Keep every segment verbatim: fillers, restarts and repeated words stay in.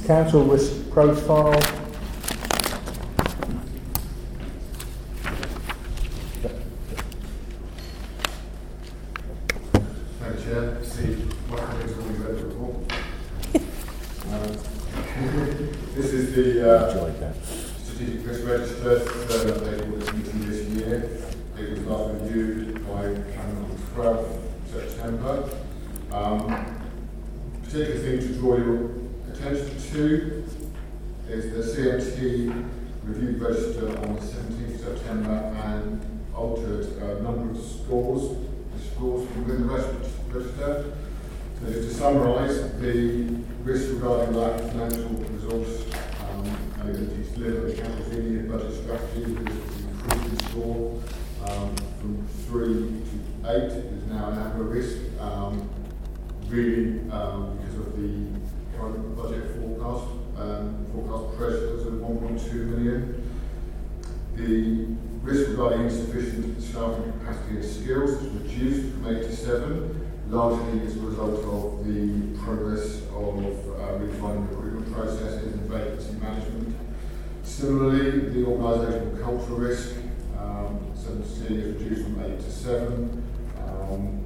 Council risk profile. Thank you, Chair. Steve, my colleagues have already read the report. um, this is the uh, Strategic Risk Register, third update of this meeting this year. It was last reviewed by Cabinet on the twelfth of September. Um, particular thing to draw your attention to is the C M T reviewed register on the seventeenth of September and altered a number of scores, the scores within the register. So just to summarise, the risk regarding lack of financial resource um, and ability to deliver the council's immediate budget strategy is improved the score um, from three to eight. It is now an amber risk, um, really um, because of the current budget forecast. Um, forecast pressures of one point two million. The risk regarding insufficient staffing capacity and skills is reduced from eight to seven, largely as a result of the progress of uh, redefining recruitment processes and vacancy management. Similarly, the organisational cultural risk, um, seven C is reduced from eight to seven. Um,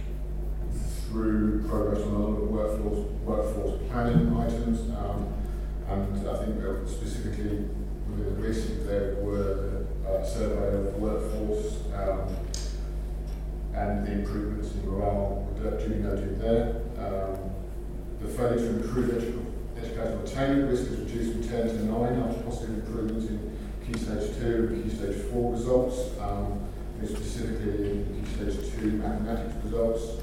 through progress on a lot of workforce, workforce planning items, um, and I think uh, specifically within the risk there were a survey of the workforce um, and the improvements in morale duly noted there. Um, the failure to improve edu educational attainment risk is reduced from ten to nine after positive improvements in Key Stage two and Key Stage four results, um, and specifically in Key Stage two mathematics results.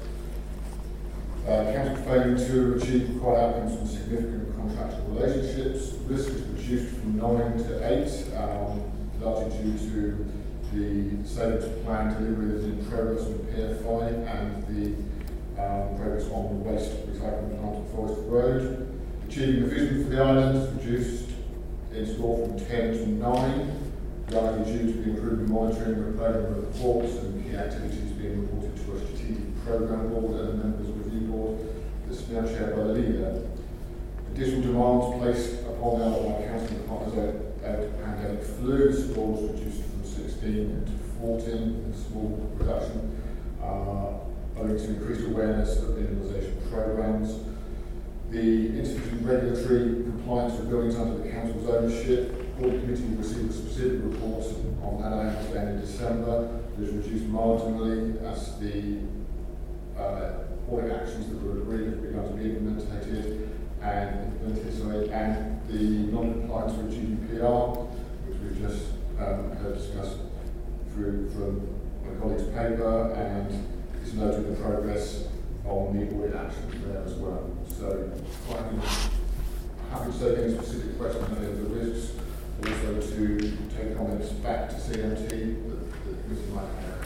Uh, council failing to achieve required outcomes from significant contractual relationships. Risk is reduced from nine to eight, um, largely due to the savings plan delivery that is in progress on P F I and the um, progress on the waste recycling plant at Forest Road. Achieving the vision for the island is reduced in score from ten to nine, largely due to the improved monitoring of program reports and key activities being reported to a strategic programme board and the members review board that's now chaired by the leader. Additional demands placed upon our council partners out of pandemic flu scores reduced from sixteen to fourteen, a small reduction, uh, owing to increased awareness of immunisation programmes. The insufficient regulatory compliance with buildings under the council's ownership. The Board Committee will receive a specific report on that item in December. It is reduced marginally as the uh, audit actions that were agreed have begun to be implemented and implemented, sorry, and the non-compliance with G D P R, which we've just um, heard discussed through from my colleague's paper, and it's noted the progress on the audit actions there as well. So, quite happy, happy to take any specific questions on any of the risks, also to take comments back to C M T that, that Mister might have.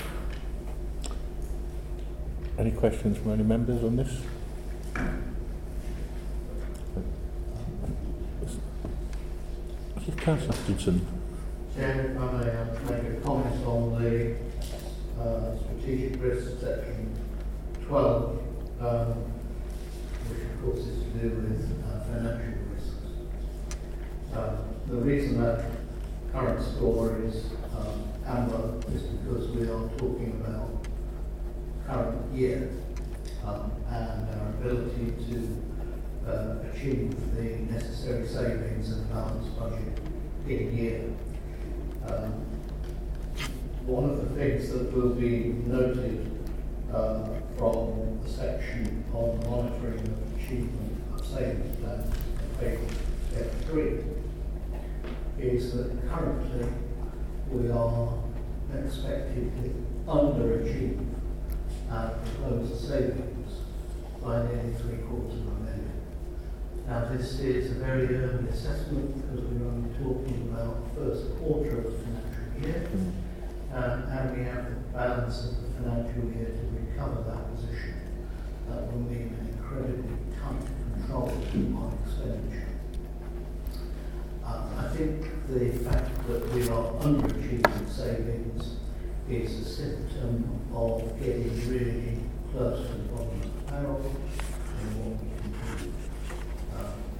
Any questions from any members on this? Councillor Hutchinson. Chair, if I may uh, make a comment on the uh, strategic risk section twelve, um, which of course is to do with uh, financial risks. Uh, the reason that current score is um, amber is because we are talking about current year um, and our ability to uh, achieve the necessary savings and balanced budget in year. Um, one of the things that will be noted uh, from the section on monitoring of achievement of savings plans on page three is that currently we are expected to underachieve our proposed savings by nearly three quarters of a million. Now this is a very early assessment because we're only talking about the first quarter of the financial year, um, and we have the balance of the financial year to recover that position. That will mean an incredibly tight control on expenditure. Uh, I think the fact that we are underachieving savings is a symptom of getting really close to the bottom of the barrel and what we can do. Uh, as you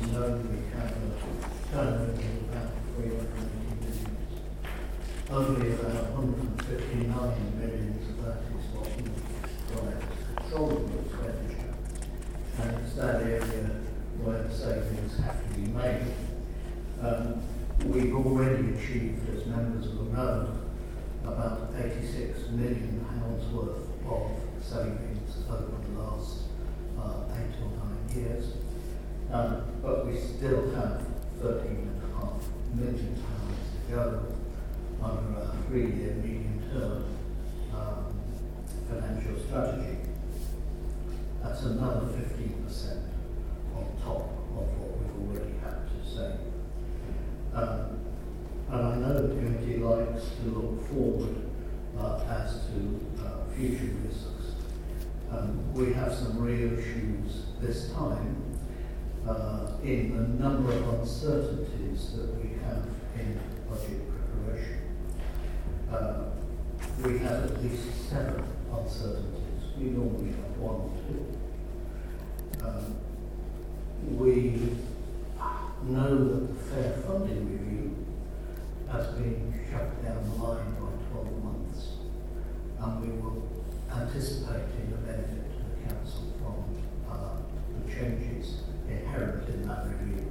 know we have a turnover of about three hundred eighty million. Only about one hundred fifty-nine million of that is what we drive controllable expenditure. And it's that area where the savings have to be made. Um, we've already achieved, as members will know, about eighty-six million pounds worth of savings over the last uh, eight or nine years. Um, but we still have thirteen and a half million pounds to go under our three-year medium-term um, financial strategy. That's another fifteen percent on top of what we've already had to say. Um, and I know the committee likes to look forward uh, as to uh, future risks. Um, we have some real issues this time uh, in the number of uncertainties that we have in budget preparation. Uh, we have at least seven uncertainties. We normally have one or two. Um, we know that the fair funding review has been shut down the line by twelve months, and we will anticipate in the benefit to the council from uh, the changes inherent in that review.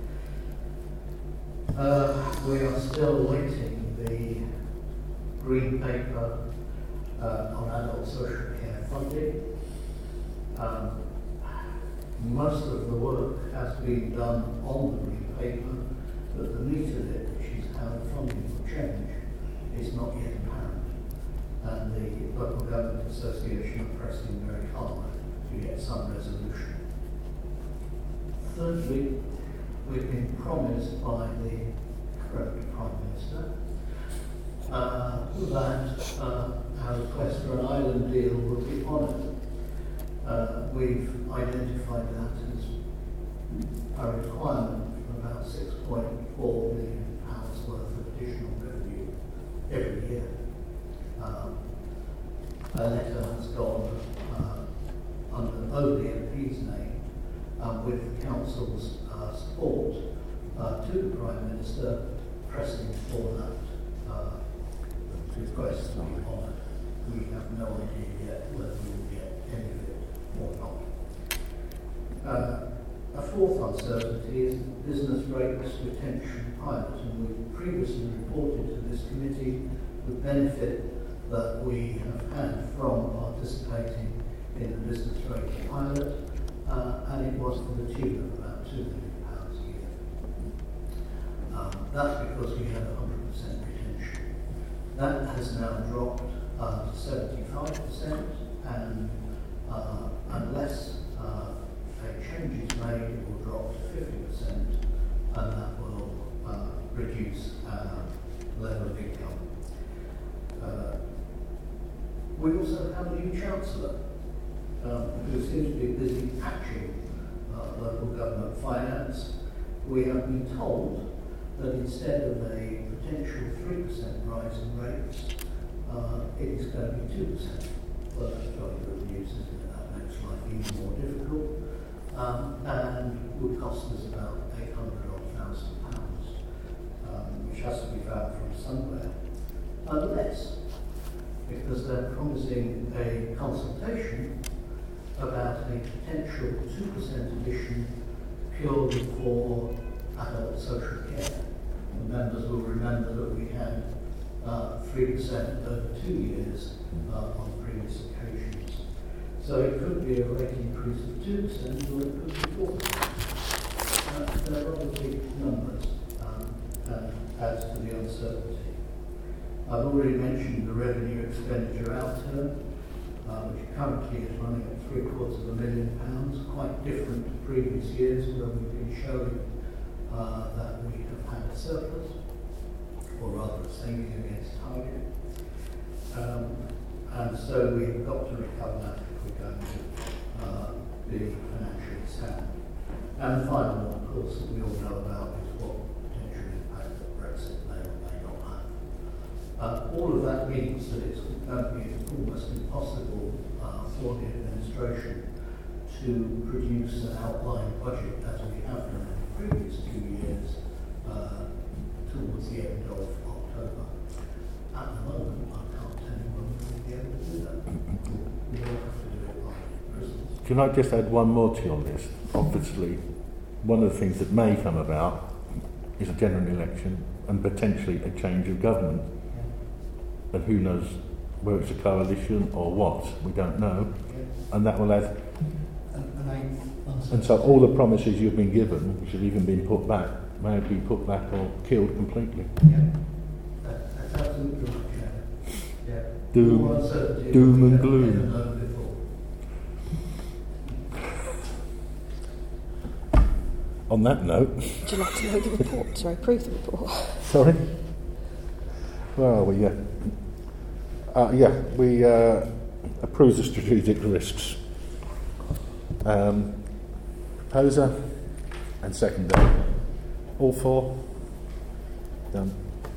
Uh, we are still waiting the green paper uh, on adult social care funding. Um, most of the work has been done on the green paper, but the meat of it, which is how the funding will change, is not yet apparent. And the Local Government Association are pressing very hard to get some resolution. Thirdly, we've been promised by the current Prime Minister uh, that uh, our request for an island deal will be honoured. Uh, we've identified that as a requirement for about six point four million pounds worth of additional revenue every year. Um, a letter has gone uh, under O D M P's name um, with the Council's uh, support uh, to the Prime Minister pressing for that uh, request to be honoured. We have no idea yet whether we will get any of it or not. Uh, a fourth uncertainty is business rates retention pilot, and we've previously reported to this committee the benefit that we have had from participating in the business rate pilot, uh, and it was to the tune of about two million pounds a year. Um, that's because we had one hundred percent retention. That has now dropped uh, to seventy-five percent, and uh, unless uh, a change is made, it will drop to fifty percent, and that will uh, reduce our level of income. Uh, we also have a new Chancellor um, who seems to be busy patching uh, local government finance. We have been told that instead of a potential three percent rise in rates, uh, it is going to be two percent. Well, that's jolly good news, isn't it? That makes life even more difficult, um, and would cost us about eight hundred odd thousand pounds, um, which has to be found from somewhere, unless, because they're promising a consultation about a potential two percent addition purely for adult social care. The members will remember that we had uh, three percent over two years uh, on previous occasions. So it could be a rate increase of two percent or it could be four percent. Uh, they're rather big numbers um, and adds to the uncertainty. I've already mentioned the revenue expenditure outturn, uh, which currently is running at three quarters of a million pounds, quite different to previous years where we've been showing uh, that we have had a surplus, or rather a saving against target. Um, and so we've got to recover that if we're going to uh, be financially sound. And the final one, of course, that we all know about is what potential impact that Brexit may or may not have. Uh, all of that means that it's going to be almost impossible uh, for the administration to produce an outline budget as we have done in can I just add one more to your list? Obviously, one of the things that may come about is a general election and potentially a change of government. And who knows whether it's a coalition or what, we don't know. And that will add... And, and, I, and so all the promises you've been given, which have even been put back, may be put back or killed completely. Yeah, that, that's absolutely right, yeah. Yeah. Doom, More uncertainty doom than and we've gloom. ever known before. On that note... Would you like to know the report? Sorry, approve the report. Sorry? Where are we? Yeah. Uh, yeah, we uh, approve the strategic risks. Um, proposer and seconder. All four? Done.